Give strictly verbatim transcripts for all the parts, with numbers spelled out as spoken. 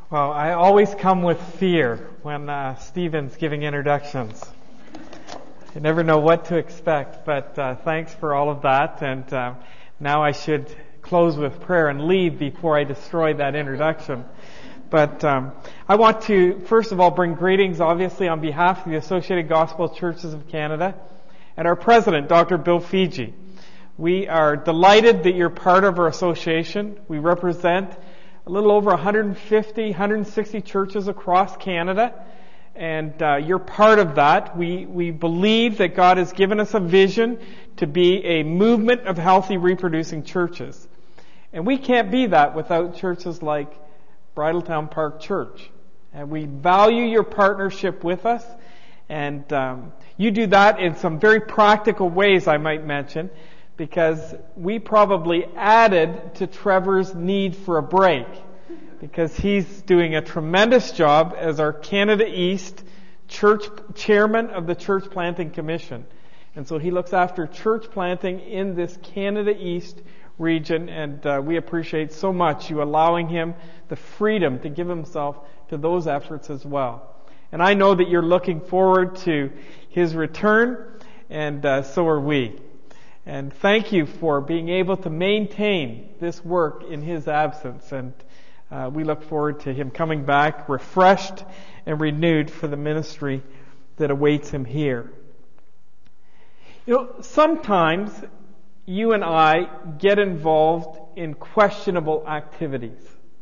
Well, I always come with fear when uh, Stephen's giving introductions. You never know what to expect, but uh, thanks for all of that. And uh, now I should close with prayer and leave before I destroy that introduction. But um, I want to, first of all, bring greetings, obviously, on behalf of the Associated Gospel Churches of Canada and our president, Doctor Bill Fiji. We are delighted that you're part of our association. We represent a little over one hundred fifty, one hundred sixty churches across Canada, and uh, you're part of that. We we believe that God has given us a vision to be a movement of healthy reproducing churches. And we can't be that without churches like Bridletown Park Church. And we value your partnership with us, and um, you do that in some very practical ways, I might mention, because we probably added to Trevor's need for a break, because he's doing a tremendous job as our Canada East church chairman of the Church Planting Commission. And so he looks after church planting in this Canada East region, and uh, we appreciate so much you allowing him the freedom to give himself to those efforts as well. And I know that you're looking forward to his return, and uh, so are we. And thank you for being able to maintain this work in his absence. And uh, we look forward to him coming back refreshed and renewed for the ministry that awaits him here. You know, sometimes you and I get involved in questionable activities.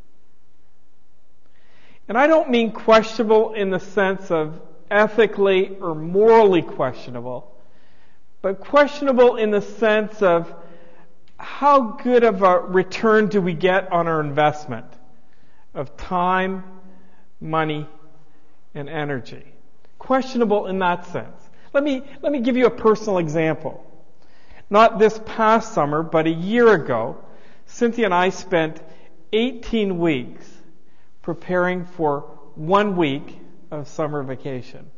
And I don't mean questionable in the sense of ethically or morally questionable, but questionable in the sense of how good of a return do we get on our investment of time, money, and energy. Questionable in that sense. Let me, let me give you a personal example. Not this past summer, but a year ago, Cynthia and I spent eighteen weeks preparing for one week of summer vacation.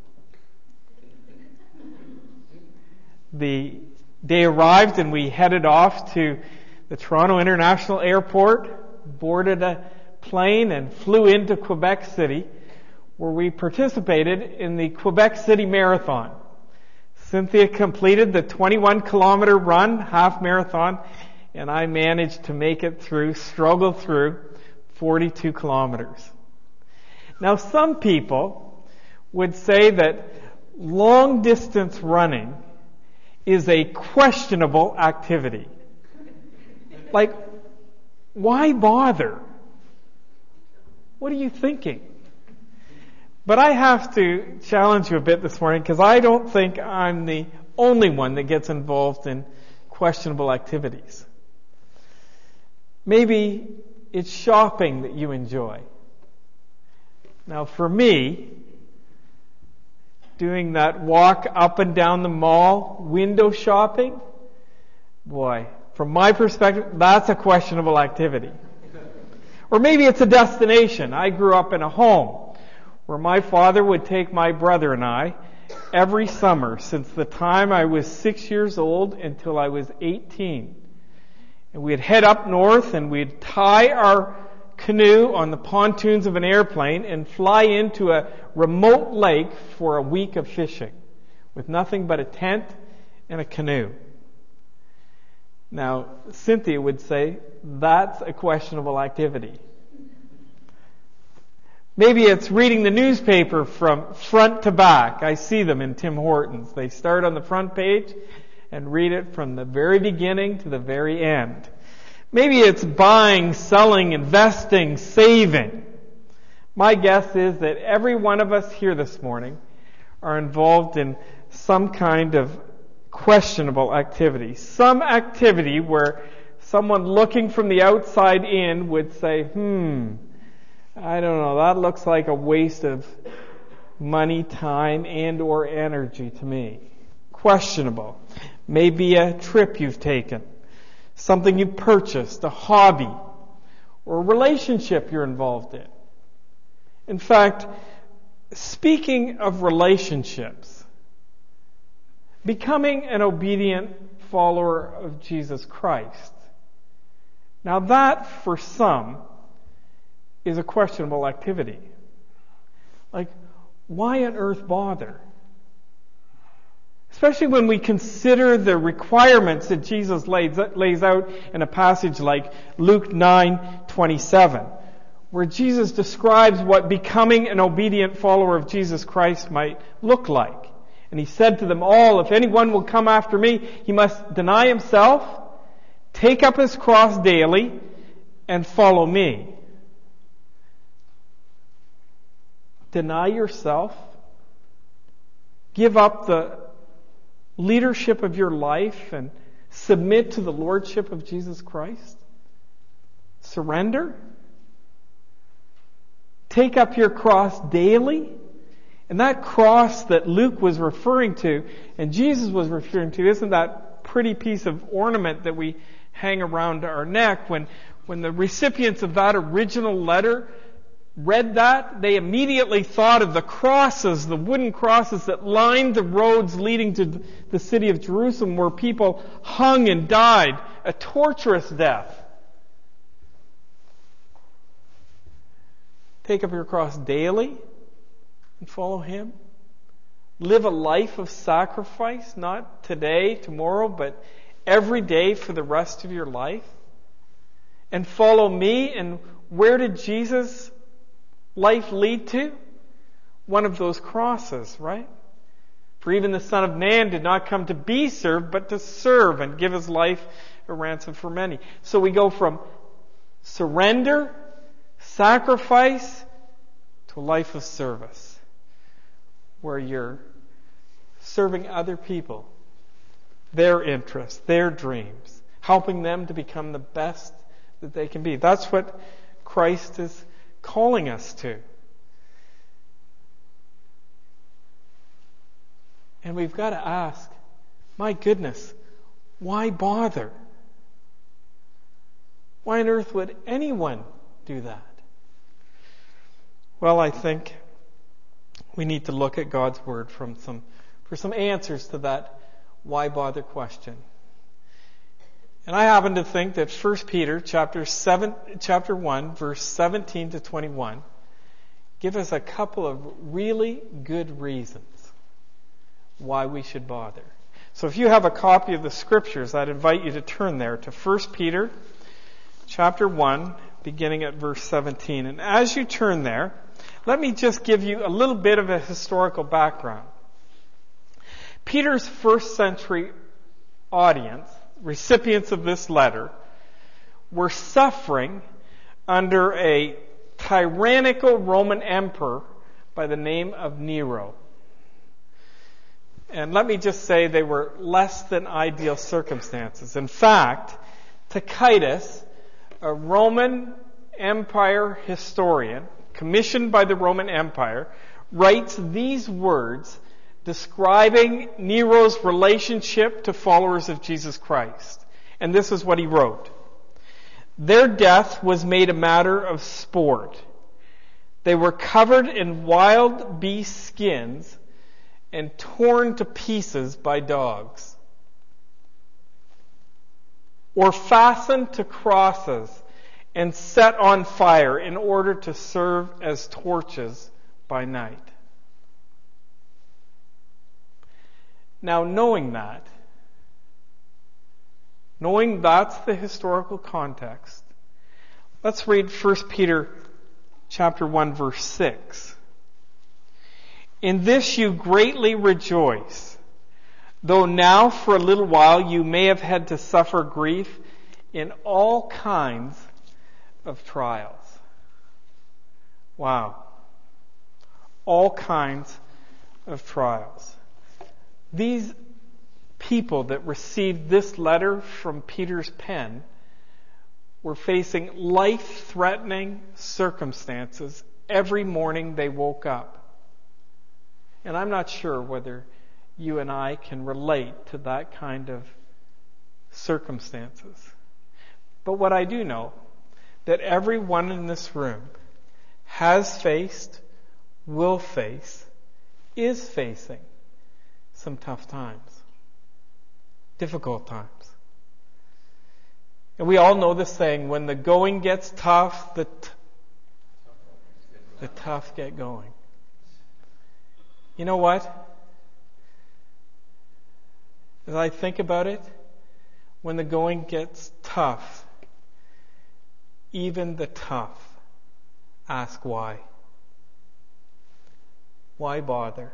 The day arrived and we headed off to the Toronto International Airport, boarded a plane and flew into Quebec City, where we participated in the Quebec City Marathon. Cynthia completed the twenty-one kilometer run, half marathon, and I managed to make it through, struggle through forty-two kilometers. Now, some people would say that long distance running is a questionable activity. Like, why bother? What are you thinking? But I have to challenge you a bit this morning, because I don't think I'm the only one that gets involved in questionable activities. Maybe it's shopping that you enjoy. Now, for me, doing that walk up and down the mall, window shopping, boy, from my perspective, that's a questionable activity. Or maybe it's a destination. I grew up in a home where my father would take my brother and I every summer since the time I was six years old until I was eighteen. And we'd head up north and we'd tie our canoe on the pontoons of an airplane and fly into a remote lake for a week of fishing with nothing but a tent and a canoe. Now, Cynthia would say that's a questionable activity. Maybe it's reading the newspaper from front to back. I see them in Tim Hortons. They start on the front page and read it from the very beginning to the very end. Maybe it's buying, selling, investing, saving. My guess is that every one of us here this morning are involved in some kind of questionable activity. Some activity where someone looking from the outside in would say, hmm, I don't know, that looks like a waste of money, time, and or energy to me. Questionable. Maybe a trip you've taken, something you purchased, a hobby, or a relationship you're involved in. In fact, speaking of relationships, becoming an obedient follower of Jesus Christ. Now that, for some, is a questionable activity. Like, why on earth bother? Especially when we consider the requirements that Jesus lays, lays out in a passage like Luke nine twenty-seven, where Jesus describes what becoming an obedient follower of Jesus Christ might look like. And he said to them all, if anyone will come after me, he must deny himself, take up his cross daily, and follow me. Deny yourself. Give up the leadership of your life and submit to the lordship of Jesus Christ. Surrender. Take up your cross daily. And that cross that Luke was referring to, and Jesus was referring to, isn't that pretty piece of ornament that we hang around our neck? When, when the recipients of that original letter read that, they immediately thought of the crosses, the wooden crosses that lined the roads leading to the city of Jerusalem, where people hung and died a torturous death. Take up your cross daily and follow Him. Live a life of sacrifice, not today, tomorrow, but every day for the rest of your life. And follow me. And where did Jesus' life lead to? One of those crosses, right? For even the Son of Man did not come to be served, but to serve and give His life a ransom for many. So we go from surrender, sacrifice, to a life of service, where you're serving other people, their interests, their dreams, helping them to become the best that they can be. That's what Christ is calling us to. And we've got to ask, my goodness, why bother? Why on earth would anyone do that? Well, I think we need to look at God's Word from some, for some answers to that why bother question. And I happen to think that First Peter chapter seven, chapter one, verse seventeen to twenty-one, give us a couple of really good reasons why we should bother. So if you have a copy of the Scriptures, I'd invite you to turn there to First Peter chapter one, beginning at verse seventeen. And as you turn there, let me just give you a little bit of a historical background. Peter's first century audience, recipients of this letter, were suffering under a tyrannical Roman emperor by the name of Nero. And let me just say they were less than ideal circumstances. In fact, Tacitus, a Roman Empire historian, commissioned by the Roman Empire, writes these words describing Nero's relationship to followers of Jesus Christ. And this is what he wrote. Their death was made a matter of sport. They were covered in wild beast skins and torn to pieces by dogs, or fastened to crosses and set on fire in order to serve as torches by night. Now, knowing that, knowing that's the historical context, let's read First Peter chapter one, verse six. In this you greatly rejoice, though now for a little while you may have had to suffer grief in all kinds of trials. Wow. All kinds of trials. These people that received this letter from Peter's pen were facing life-threatening circumstances every morning they woke up. And I'm not sure whether you and I can relate to that kind of circumstances. But what I do know, that everyone in this room has faced, will face, is facing some tough times, difficult times. And we all know this saying, when the going gets tough, the t- the tough get going. You know what? As I think about it, when the going gets tough, even the tough ask why. Why bother?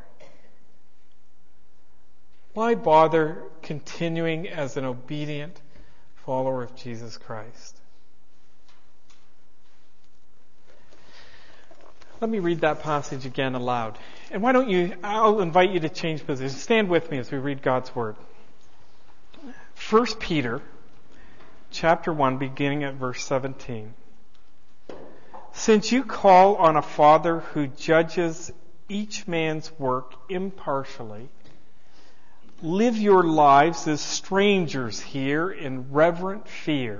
Why bother continuing as an obedient follower of Jesus Christ? Let me read that passage again aloud. And why don't you, I'll invite you to change positions. Stand with me as we read God's Word. First Peter chapter one, beginning at verse seventeen. Since you call on a Father who judges each man's work impartially, live your lives as strangers here in reverent fear.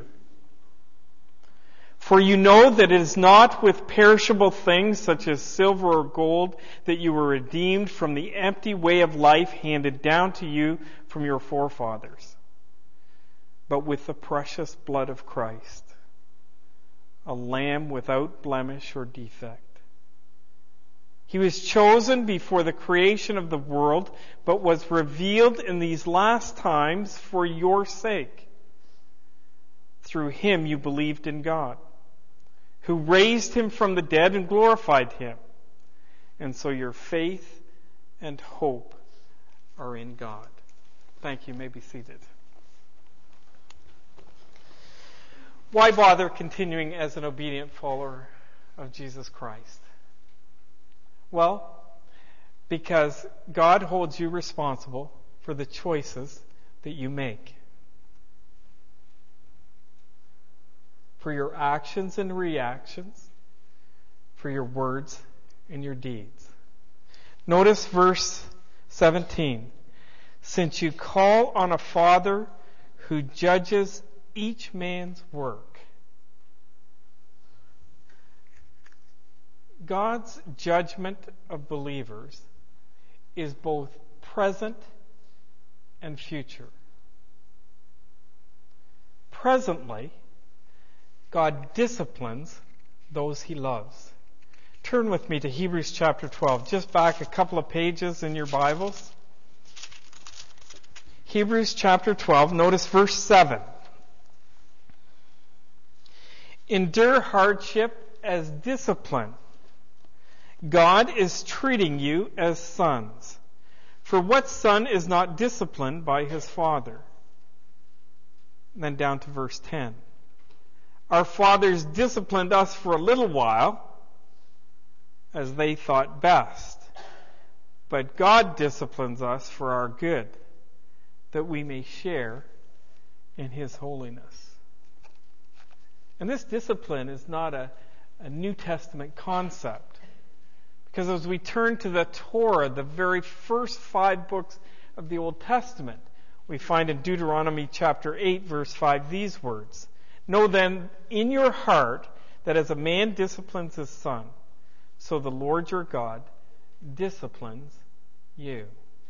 For you know that it is not with perishable things such as silver or gold that you were redeemed from the empty way of life handed down to you from your forefathers, but with the precious blood of Christ, a lamb without blemish or defect. He was chosen before the creation of the world, but was revealed in these last times for your sake. Through him you believed in God, who raised him from the dead and glorified him. And so your faith and hope are in God. Thank you. You may be seated. Why bother continuing as an obedient follower of Jesus Christ? Well, because God holds you responsible for the choices that you make. For your actions and reactions, for your words and your deeds. Notice verse seventeen. Since you call on a Father who judges each man's work. God's judgment of believers is both present and future. Presently, God disciplines those he loves. Turn with me to Hebrews chapter twelve, just back a couple of pages in your Bibles. Hebrews chapter twelve, notice verse seven. Endure hardship as discipline. God is treating you as sons. For what son is not disciplined by his father? And then down to verse ten. Our fathers disciplined us for a little while, as they thought best. But God disciplines us for our good, that we may share in his holiness. And this discipline is not a, a New Testament concept. Because as we turn to the Torah, the very first five books of the Old Testament, we find in Deuteronomy chapter eight, verse five, these words. Know then in your heart that as a man disciplines his son, so the Lord your God disciplines you.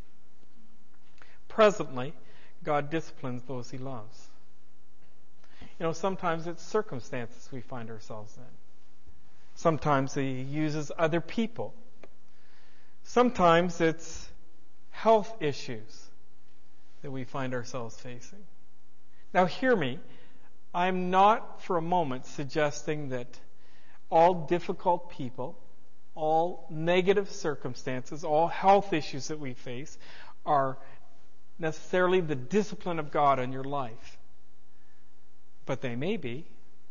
Presently, God disciplines those he loves. You know, sometimes it's circumstances we find ourselves in. Sometimes he uses other people. Sometimes it's health issues that we find ourselves facing. Now hear me. I'm not for a moment suggesting that all difficult people, all negative circumstances, all health issues that we face are necessarily the discipline of God in your life. But they may be.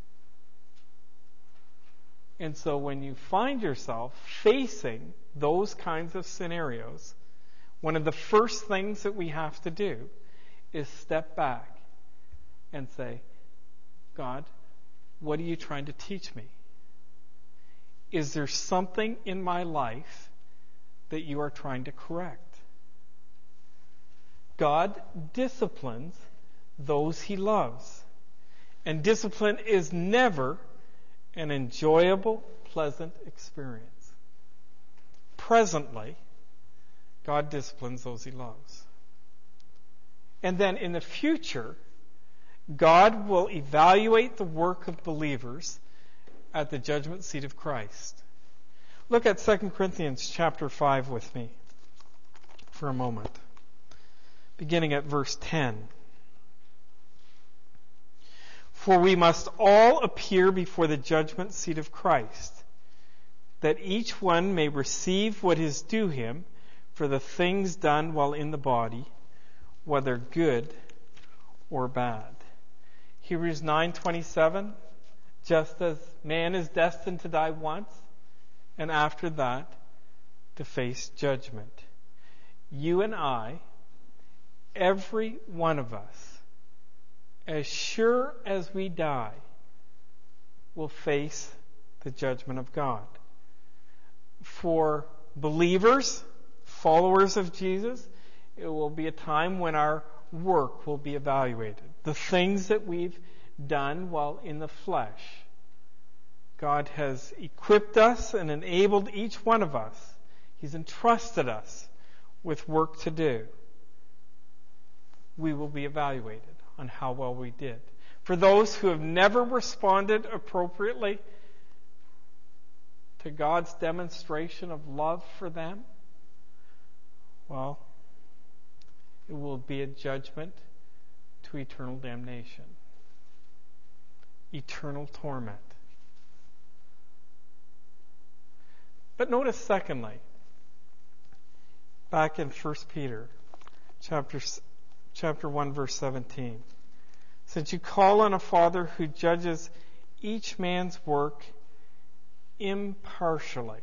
And so when you find yourself facing those kinds of scenarios, one of the first things that we have to do is step back and say, God, what are you trying to teach me? Is there something in my life that you are trying to correct? God disciplines those he loves. And discipline is never an enjoyable, pleasant experience. Presently, God disciplines those he loves. And then in the future, God will evaluate the work of believers at the judgment seat of Christ. Look at Second Corinthians chapter five with me for a moment, beginning at verse ten. For we must all appear before the judgment seat of Christ, that each one may receive what is due him for the things done while in the body, whether good or bad. Hebrews nine twenty-seven, just as man is destined to die once, and after that to face judgment. You and I, every one of us, as sure as we die, will face the judgment of God. For believers, followers of Jesus, it will be a time when our work will be evaluated. The things that we've done while in the flesh. God has equipped us and enabled each one of us. He's entrusted us with work to do. We will be evaluated on how well we did. For those who have never responded appropriately to God's demonstration of love for them, well, it will be a judgment to eternal damnation, eternal torment. But notice, secondly, back in First Peter, chapter chapter one, verse seventeen, since you call on a Father who judges each man's work impartially.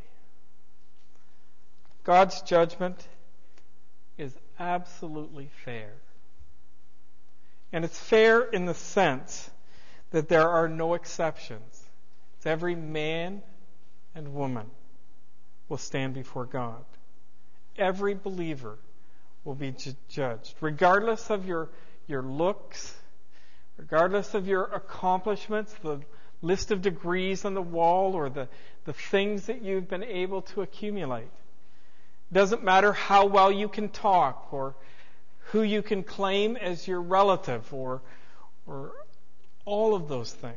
God's judgment is absolutely fair. And it's fair in the sense that there are no exceptions. It's every man and woman will stand before God. Every believer will be ju- judged, regardless of your, your looks, regardless of your accomplishments, the list of degrees on the wall, or the, the things that you've been able to accumulate. Doesn't matter how well you can talk, or who you can claim as your relative, or, or all of those things.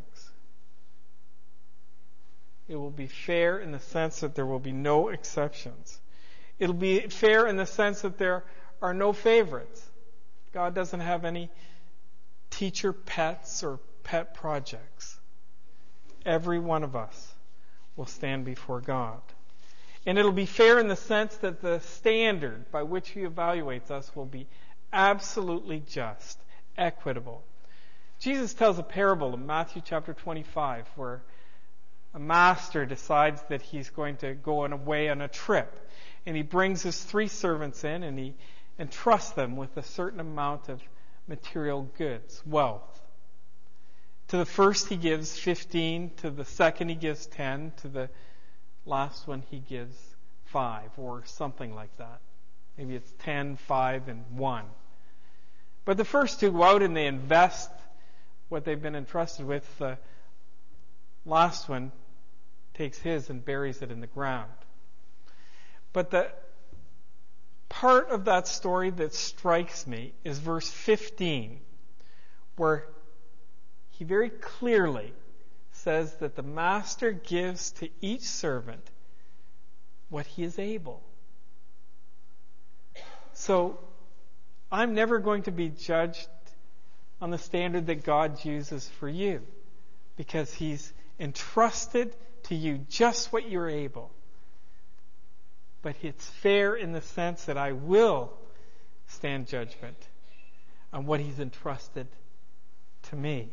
It will be fair in the sense that there will be no exceptions. It'll be fair in the sense that there are no favorites. God doesn't have any teacher pets or pet projects. Every one of us will stand before God. And it'll be fair in the sense that the standard by which He evaluates us will be absolutely just, equitable. Jesus tells a parable in Matthew chapter twenty-five where a master decides that he's going to go on away on a trip. And he brings his three servants in and he entrusts them with a certain amount of material goods, wealth. To the first he gives fifteen, to the second he gives ten, to the last one he gives five, or something like that. Maybe it's ten, five, and one. But the first two go out and they invest what they've been entrusted with. The last one takes his and buries it in the ground. But the part of that story that strikes me is verse fifteen, where he very clearly says that the master gives to each servant what he is able. So, I'm never going to be judged on the standard that God uses for you, because He's entrusted to you just what you're able. But it's fair in the sense that I will stand judgment on what He's entrusted to me.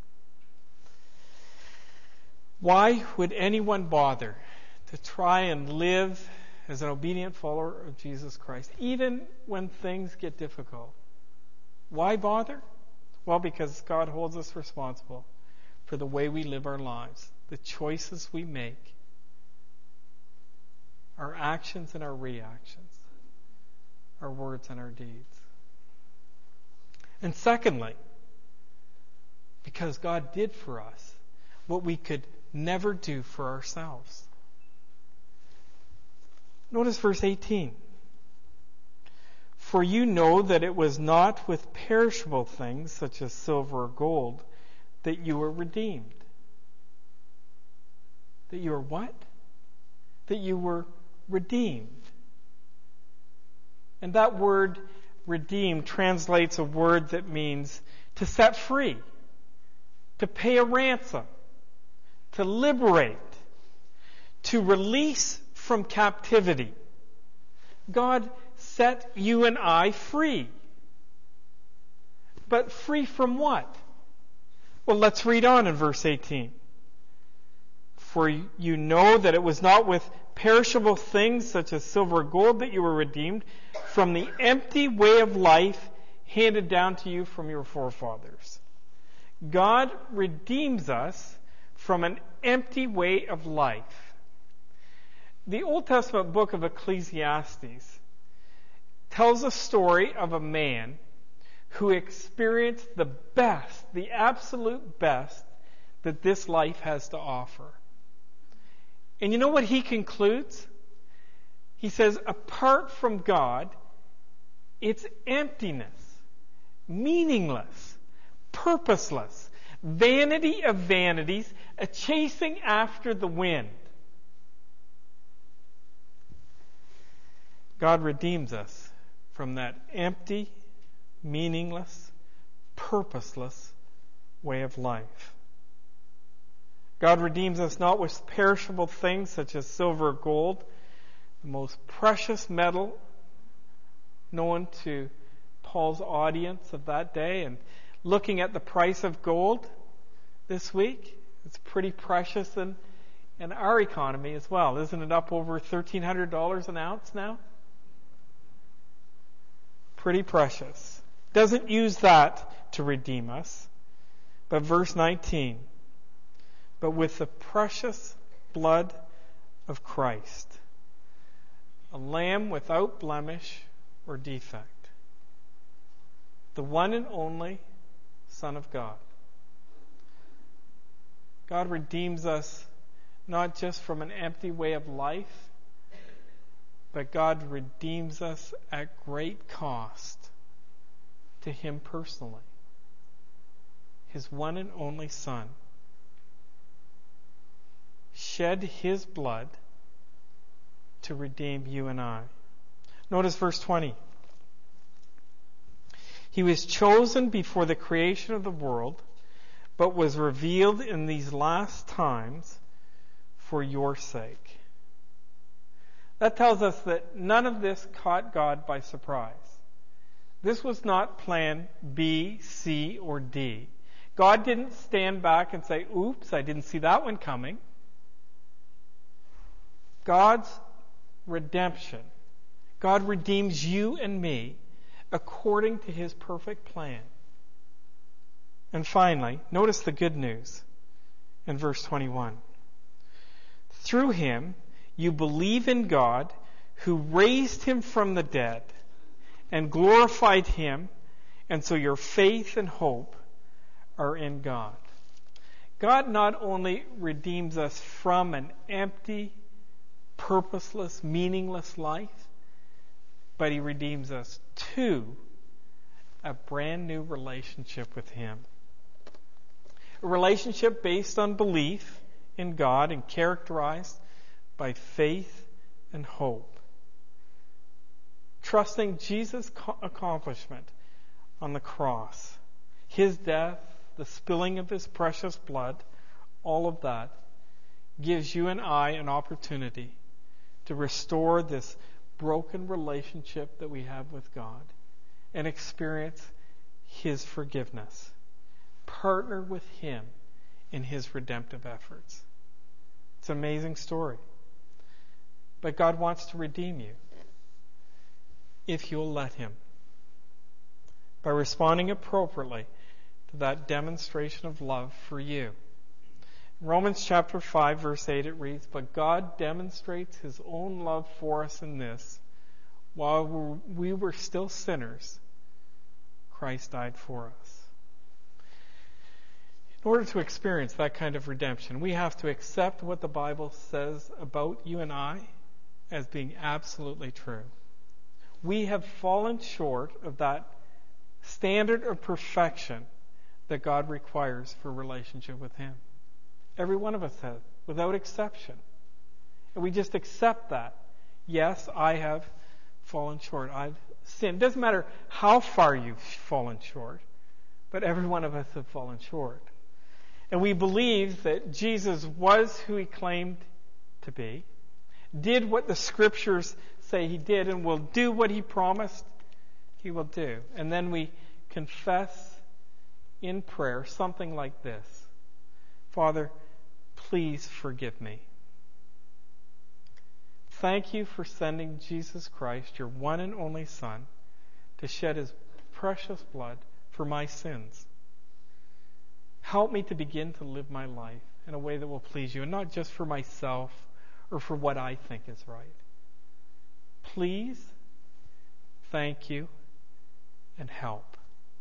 Why would anyone bother to try and live as an obedient follower of Jesus Christ, even when things get difficult? Why bother? Well, because God holds us responsible for the way we live our lives, the choices we make, our actions and our reactions, our words and our deeds. And secondly, because God did for us what we could never do for ourselves. Notice verse eighteen. For you know that it was not with perishable things, such as silver or gold, that you were redeemed. That you are what? that you were redeemed. And that word redeemed translates a word that means to set free, to pay a ransom, to liberate, to release from captivity. God set you and I free. But free from what? Well, let's read on in verse eighteen. For you know that it was not with perishable things such as silver or gold that you were redeemed from the empty way of life handed down to you from your forefathers. God redeems us from an empty way of life. The Old Testament book of Ecclesiastes tells a story of a man who experienced the best, the absolute best that this life has to offer. And you know what he concludes? He says, apart from God, it's emptiness, meaningless, purposeless, vanity of vanities, a chasing after the wind. God redeems us from that empty, meaningless, purposeless way of life. God redeems us not with perishable things such as silver or gold, the most precious metal known to Paul's audience of that day. And looking at the price of gold this week, it's pretty precious in, in our economy as well. Isn't it up over thirteen hundred dollars an ounce now? Pretty precious. Doesn't use that to redeem us. But verse nineteen, but with the precious blood of Christ, a lamb without blemish or defect, the one and only Son of God. God redeems us not just from an empty way of life, but God redeems us at great cost to Him personally. His one and only Son shed His blood to redeem you and I. Notice verse twenty. He was chosen before the creation of the world, but was revealed in these last times for your sake. That tells us that none of this caught God by surprise. This was not plan B, C, or D. God didn't stand back and say, oops, I didn't see that one coming. God's redemption. God redeems you and me according to His perfect plan. And finally, notice the good news in verse twenty-one. Through Him, you believe in God, who raised Him from the dead and glorified Him, and so your faith and hope are in God. God not only redeems us from an empty, purposeless, meaningless life, but He redeems us to a brand new relationship with Him. A relationship based on belief in God and characterized by faith and hope. Trusting Jesus' accomplishment on the cross, His death, the spilling of His precious blood, all of that gives you and I an opportunity to restore this broken relationship that we have with God and experience His forgiveness. Partner with Him in His redemptive efforts. It's an amazing story. But God wants to redeem you if you'll let Him, by responding appropriately to that demonstration of love for you. In Romans chapter five, verse eight, it reads, but God demonstrates His own love for us in this: while we were still sinners, Christ died for us. In order to experience that kind of redemption, we have to accept what the Bible says about you and I as being absolutely true. We have fallen short of that standard of perfection that God requires for relationship with Him. Every one of us has, without exception. And we just accept that. Yes, I have fallen short. I've sinned. It doesn't matter how far you've fallen short, but every one of us have fallen short. And we believe that Jesus was who he claimed to be, did what the scriptures say he did, and will do what he promised he will do. And then we confess in prayer something like this: Father, please forgive me. Thank you for sending Jesus Christ, your one and only Son, to shed his precious blood for my sins. Help me to begin to live my life in a way that will please you, and not just for myself or for what I think is right. Please, thank you, and help.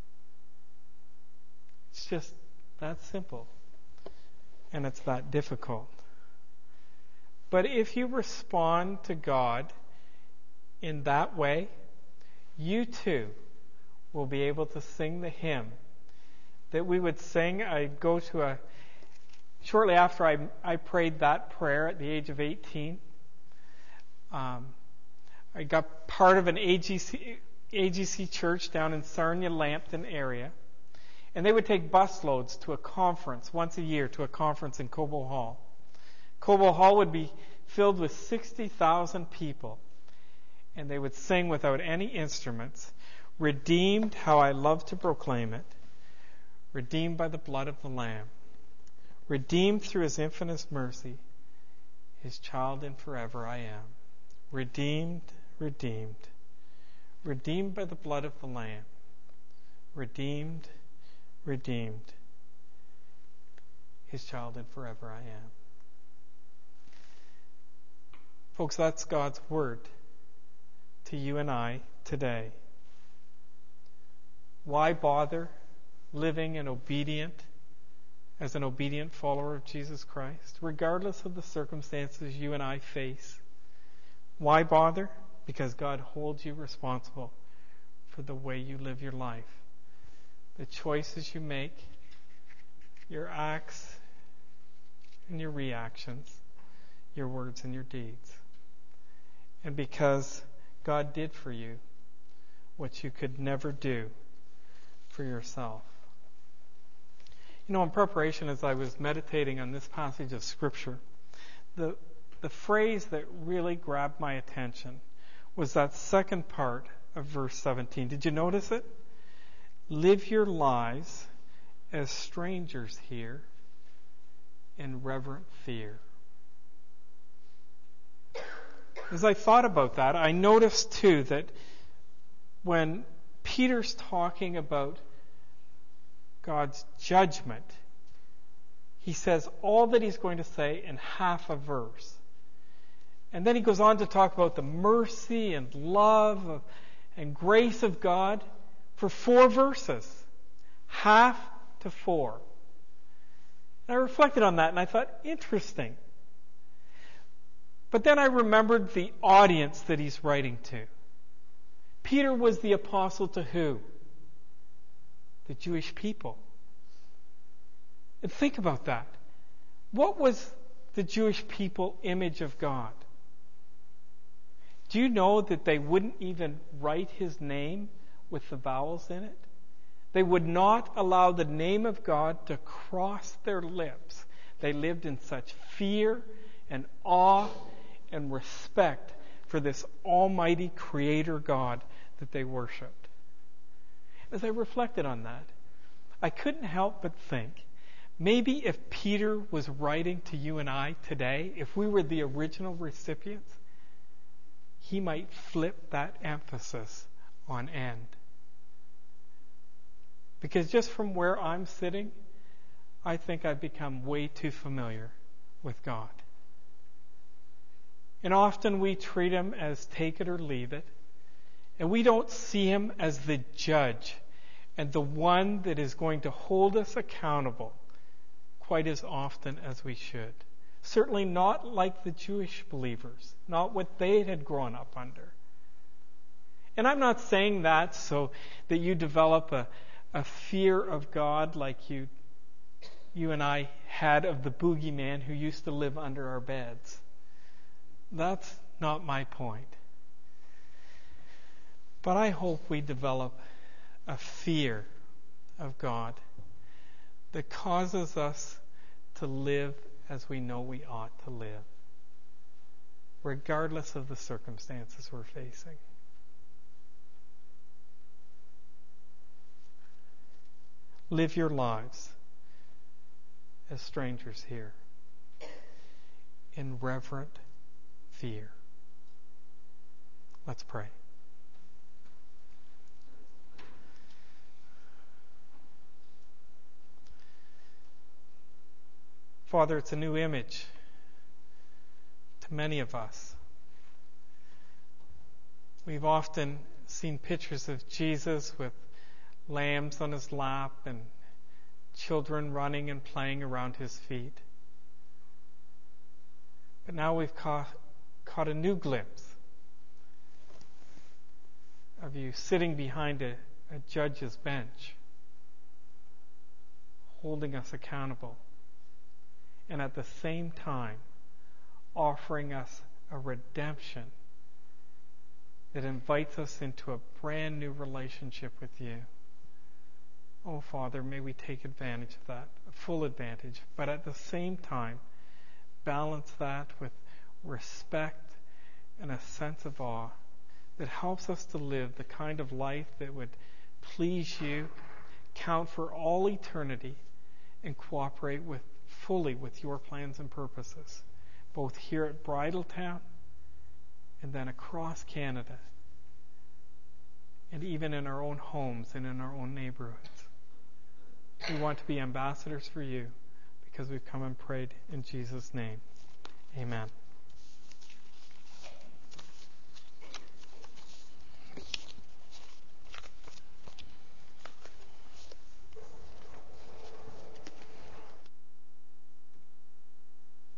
It's just that simple, and it's that difficult. But if you respond to God in that way, you too will be able to sing the hymn that we would sing. I go to a, shortly after I, I prayed that prayer at the age of eighteen, um, I got part of an A G C, A G C church down in Sarnia, Lambton area. And they would take busloads to a conference once a year, to a conference in Cobo Hall. Cobo Hall would be filled with sixty thousand people. And they would sing without any instruments, "Redeemed, how I love to proclaim it. Redeemed by the blood of the Lamb. Redeemed through his infinite mercy. His child and forever I am. Redeemed, redeemed. Redeemed by the blood of the Lamb. Redeemed, redeemed. His child and forever I am." Folks, that's God's word to you and I today. Why bother living an obedient, as an obedient follower of Jesus Christ, regardless of the circumstances you and I face? Why bother? Because God holds you responsible for the way you live your life, the choices you make, your acts and your reactions, your words and your deeds. And because God did for you what you could never do for yourself. You know, in preparation, as I was meditating on this passage of Scripture, the the phrase that really grabbed my attention was that second part of verse seventeen. Did you notice it? Live your lives as strangers here in reverent fear. As I thought about that, I noticed too that when Peter's talking about God's judgment, he says all that he's going to say in half a verse. And then he goes on to talk about the mercy and love of, and grace of God for four verses. Half to four. And I reflected on that and I thought, interesting. But then I remembered the audience that he's writing to. Peter was the apostle to who? The Jewish people. And think about that. What was the Jewish people image of God? Do you know that they wouldn't even write his name with the vowels in it? They would not allow the name of God to cross their lips. They lived in such fear and awe and respect for this almighty creator God that they worshipped. As I reflected on that, I couldn't help but think, maybe if Peter was writing to you and I today, if we were the original recipients, he might flip that emphasis on end. Because just from where I'm sitting, I think I've become way too familiar with God. And often we treat him as take it or leave it. And we don't see him as the judge and the one that is going to hold us accountable quite as often as we should. Certainly not like the Jewish believers, not what they had grown up under. And I'm not saying that so that you develop a, a fear of God like you, you and I had of the boogeyman who used to live under our beds. That's not my point. But I hope we develop a fear of God that causes us to live as we know we ought to live, regardless of the circumstances we're facing. Live your lives as strangers here in reverent fear. Let's pray. Father, it's a new image to many of us. We've often seen pictures of Jesus with lambs on his lap and children running and playing around his feet. But now we've caught, caught a new glimpse of you sitting behind a, a judge's bench, holding us accountable, and at the same time offering us a redemption that invites us into a brand new relationship with you. Oh, Father, may we take advantage of that, full advantage, but at the same time balance that with respect and a sense of awe that helps us to live the kind of life that would please you, count for all eternity, and cooperate with fully with your plans and purposes, both here at Bridletown and then across Canada, and even in our own homes and in our own neighborhoods. We want to be ambassadors for you because we've come and prayed in Jesus' name. Amen.